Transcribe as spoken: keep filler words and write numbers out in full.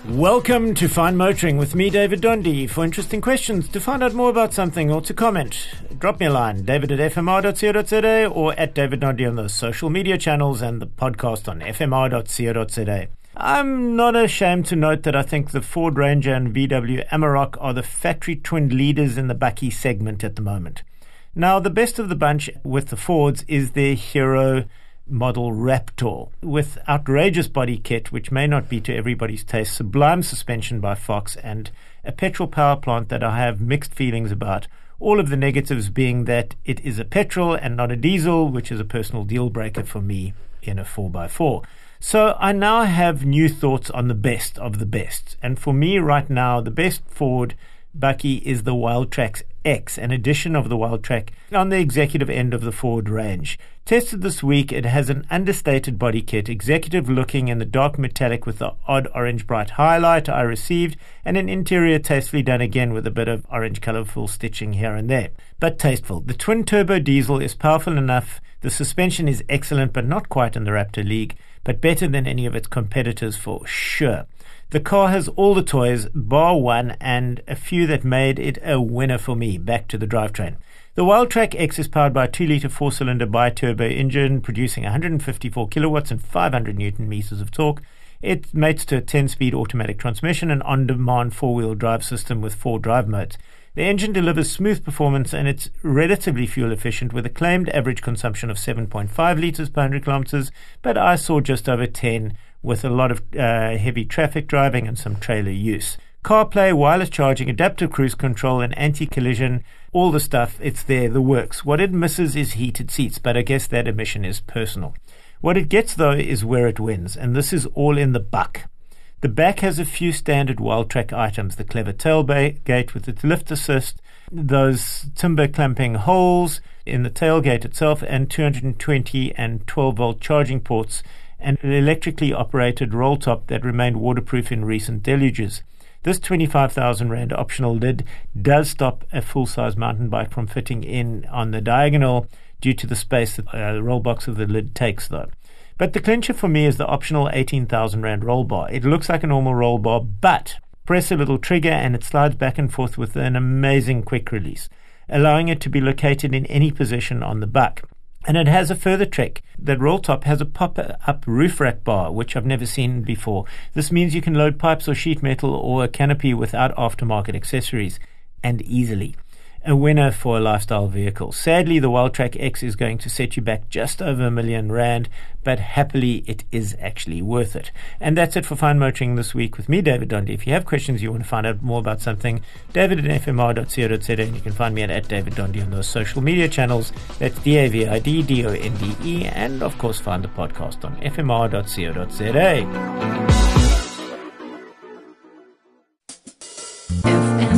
Welcome to Fine Motoring with me, David Dondy. For interesting questions, to find out more about something or to comment, drop me a line, david at f m r dot co dot z a or at David Dondy on those social media channels and the podcast on f m r dot co dot z a. I'm not ashamed to note that I think the Ford Ranger and V W Amarok are the factory-twinned leaders in the bakkie segment at the moment. Now, the best of the bunch with the Fords is their hero model Raptor, with outrageous body kit, which may not be to everybody's taste, sublime suspension by Fox, and a petrol power plant that I have mixed feelings about. All of the negatives being that it is a petrol and not a diesel, which is a personal deal breaker for me in a four by four. So I now have new thoughts on the best of the best. And for me right now, the best Ford bakkie is the Wildtrak X, an edition of the Wildtrak on the executive end of the Ford range. Tested this week, it has an understated body kit, executive looking in the dark metallic with the odd orange bright highlight I received, and an interior tastefully done again with a bit of orange colourful stitching here and there. But tasteful. The twin-turbo diesel is powerful enough, the suspension is excellent but not quite in the Raptor league, but better than any of its competitors for sure. The car has all the toys, bar one, and a few that made it a winner for me. Back to the drivetrain. The Wildtrak X is powered by a two litre four-cylinder bi-turbo engine, producing one hundred fifty-four kilowatts and five hundred newton meters of torque. It mates to a ten-speed automatic transmission and on-demand four-wheel drive system with four drive modes. The engine delivers smooth performance and it's relatively fuel efficient with a claimed average consumption of seven point five litres per one hundred kilometers, but I saw just over ten with a lot of uh, heavy traffic driving and some trailer use. CarPlay, wireless charging, adaptive cruise control and anti-collision, all the stuff, it's there, the works. What it misses is heated seats, but I guess that omission is personal. What it gets though is where it wins, and this is all in the buck. The back has a few standard Wildtrak items, the clever tailgate with its lift assist, those timber clamping holes in the tailgate itself, and two hundred twenty and twelve volt charging ports, and an electrically operated roll top that remained waterproof in recent deluges. This twenty-five thousand rand optional lid does stop a full-size mountain bike from fitting in on the diagonal due to the space that uh, the roll box of the lid takes though. But the clincher for me is the optional eighteen thousand rand roll bar. It looks like a normal roll bar, but press a little trigger and it slides back and forth with an amazing quick release, allowing it to be located in any position on the buck. And it has a further trick. That roll top has a pop-up roof rack bar, which I've never seen before. This means you can load pipes or sheet metal or a canopy without aftermarket accessories, and easily. A winner for a lifestyle vehicle. Sadly, the Wildtrak X is going to set you back just over a million rand, but happily it is actually worth it. And that's it for Fine Motoring this week with me, David Dondy. If you have questions, you want to find out more about something, david at f m r dot co dot z a, and you can find me at, at David Dondy on those social media channels. That's D A V I D D O N D E, and of course find the podcast on f m r dot co dot z a.